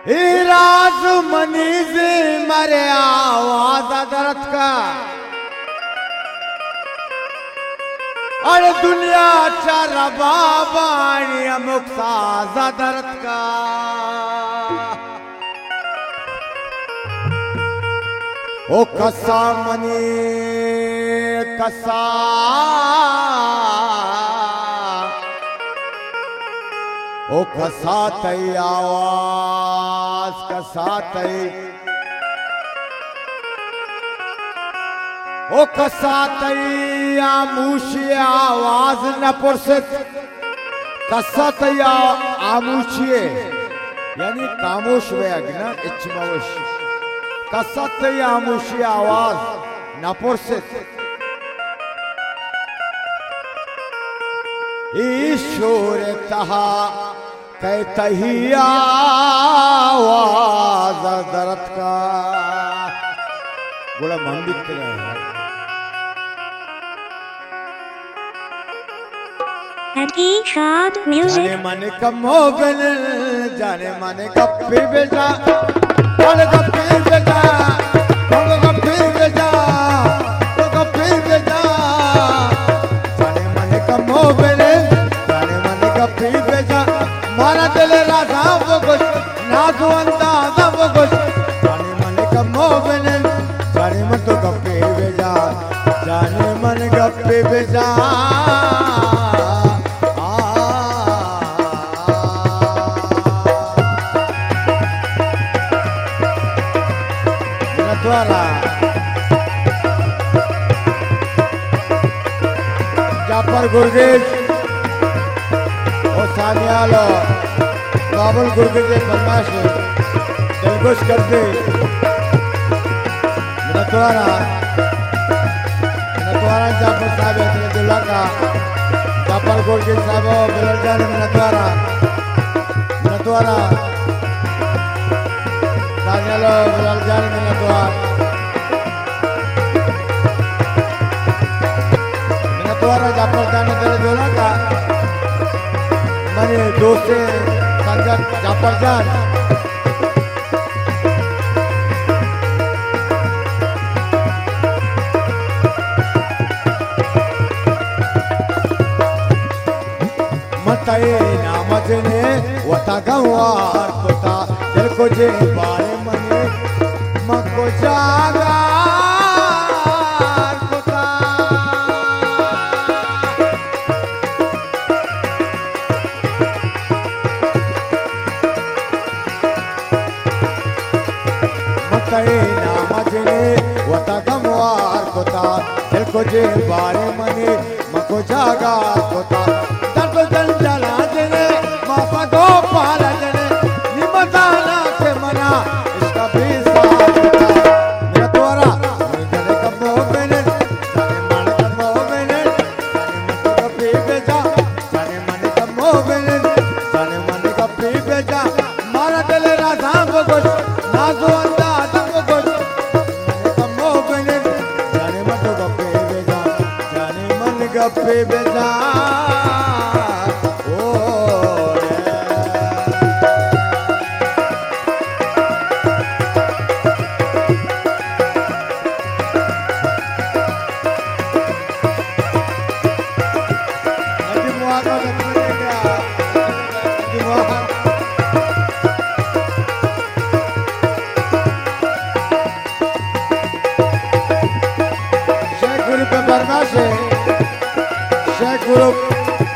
राज money से मरे आवाज दर्द का अरे दुनिया चार बाबानी अमुक साजा दर्द का ओ कसा मनी कसा ओ कसा तई आवाज कसा तई ओ कसा तई आमूशी आवाज न पुरसत कसा तई आमूशी यानी खामोश वेगना इच्छमावश कसा तई आमूशी आवाज न पुरसत ईश्वर तहा कहता ही आवाज दर्द का बड़ा मन दिखते है Haqishat Music जाने माने कमो बिन जाने माने गप्पी बेजा और गप्पी बेजा और गप्पी बेजा और गप्पी बेजा जाने माने कमो बिन जाने माने गप्पी बेजा मारा दिल राजा वो कुछ नाजु अंदाज़ वो कुछ जाने माने कमो बिन जाने मन तो गप्पी बेजा जाने मन गप्पी बेजा जाफर गुरगेज और सानियालो बाबुल गुरगेज फरमाश दिलगुश करते मिनतवारा जाफर साहब अब्दुल्ला का जाफर गुरगेज साहब बिलर जान मिनतवारा सानियालो बिलर जान मिनतवारा जाफर जाने तेरे जोड़ा का मेरे दोस्त संजय जाफर जान मताए नामजने वता गवार कोता दिल को जे बारे मने मको जागा वता गमवार कोता दिल को जे बारे मने मको जागा कोता दर्द जंजला जने मापा दो पाला जने निमताना से मना इसका भी साथ मेरा द्वारा मेरे कमो मैंने जाने मन कमो मैंने जाने मन का पी बेजा जाने मन कमो मैंने जाने मन का पी बेजा मारा दिल राधा वो कुछ नाजो अंदाज वो कुछ गप्पे बेजा ओ शेख गुरु पे बरना से ग्रुप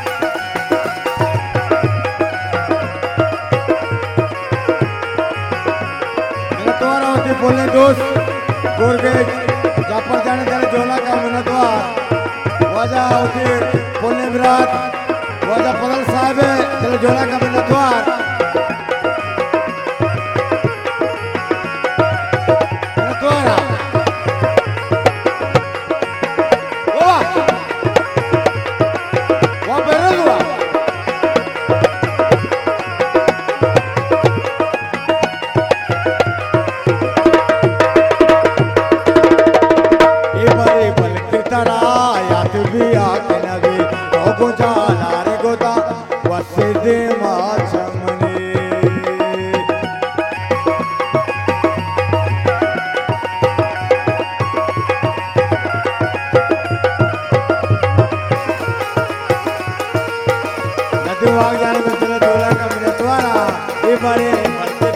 तुम्हारा होती बोलने दोस्त गुरगेज जाफर जाने तेरे जोला का मिनतवार वजह होती बोलने विराट वजह फजल साहब तेरे जोला का मिनतवार गोदा वसे दे माचमने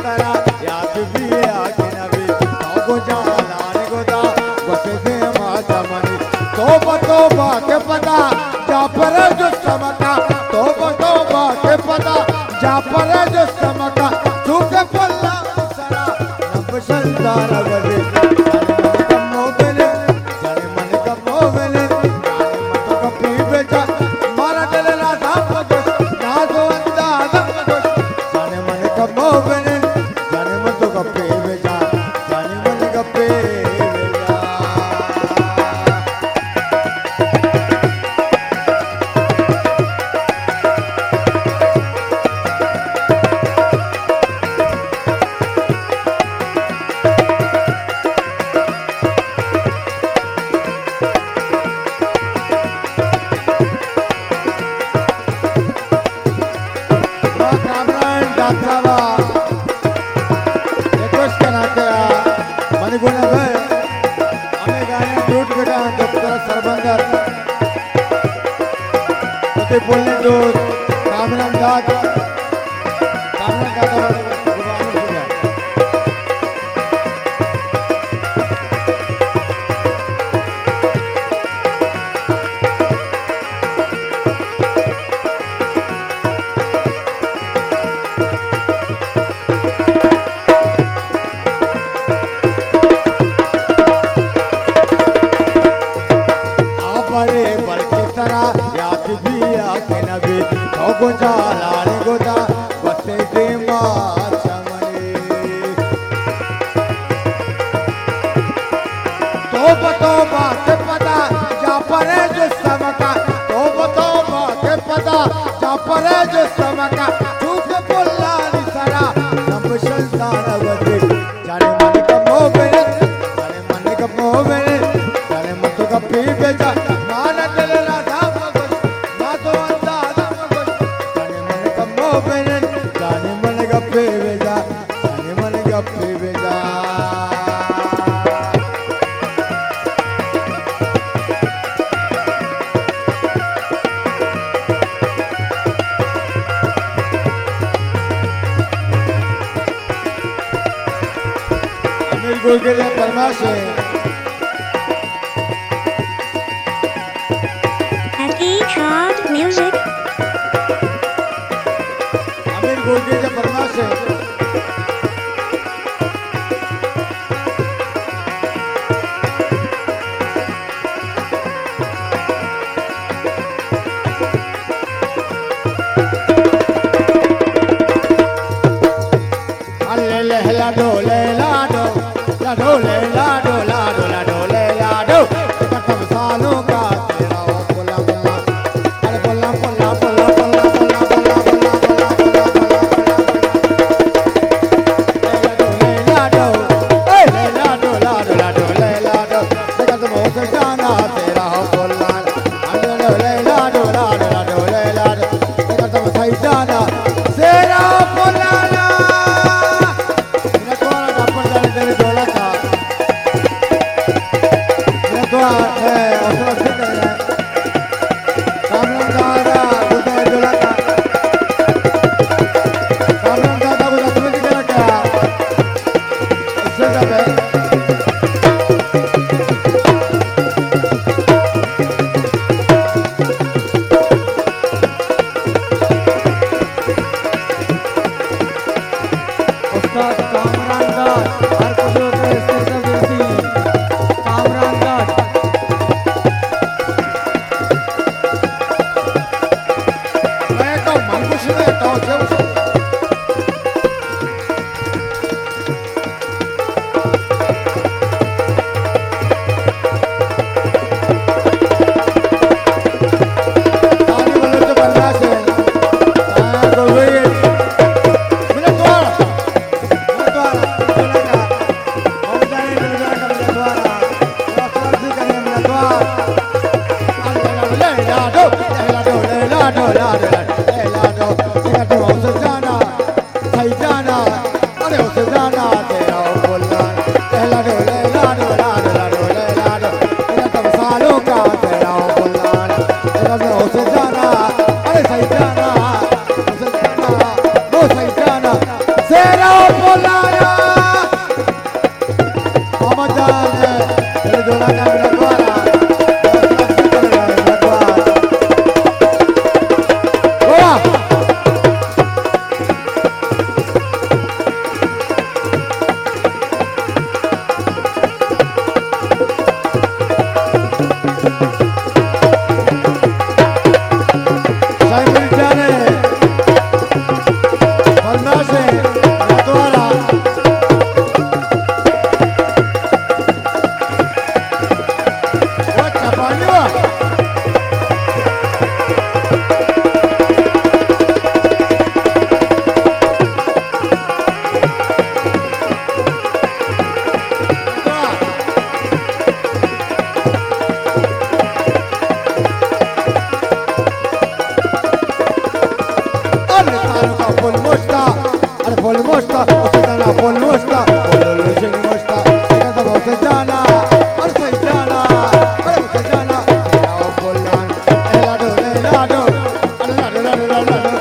तरा याद भी आगे नबी को जालाने गोदा वसे से माता मनी तोबा के पता जा पर जो समका तोबा के पता जा पर जो समका तू के पल्ला सरा नब संसार वदे जाने मन का मोबले मत का पी बेटा मारा डले ना धाम गोश ना दो अंदाज गोश जाने मन का मोबले जाने मत का पी बेटा जाने मन का पी बोलने दो कामरान दाद जालाने गोदा वसे दे माता मनी तोबा के पता जा परे जो समका तोबा के पता जा परे जो समका तू के बोला नि सरा नब संसार वदे जाने मन का मोबले जाने मन का मोबले जाने मत का पी बेजा मान दिल ना धाम गोश ना तो अंदाज जाने मन गप्पे बेजा जाने मन गप्पे बेजा अमीर गुल के लिए फरमाइश है Hakikad Music. गोल्डी के फरमाइश है अल्ले लहला डोले लाडो लाडोले लाडो लाडो लाडोले लाडो कटम सालों का तेरा ओ बोला बोला अरे बोला बोला बोला बोला बोला Será por Mano ka full musta, ar full musta, usana full musta, full sing musta. Eka ta bose jana, ar sai jana, ar bose jana. Ela full an, ela do, ar la do.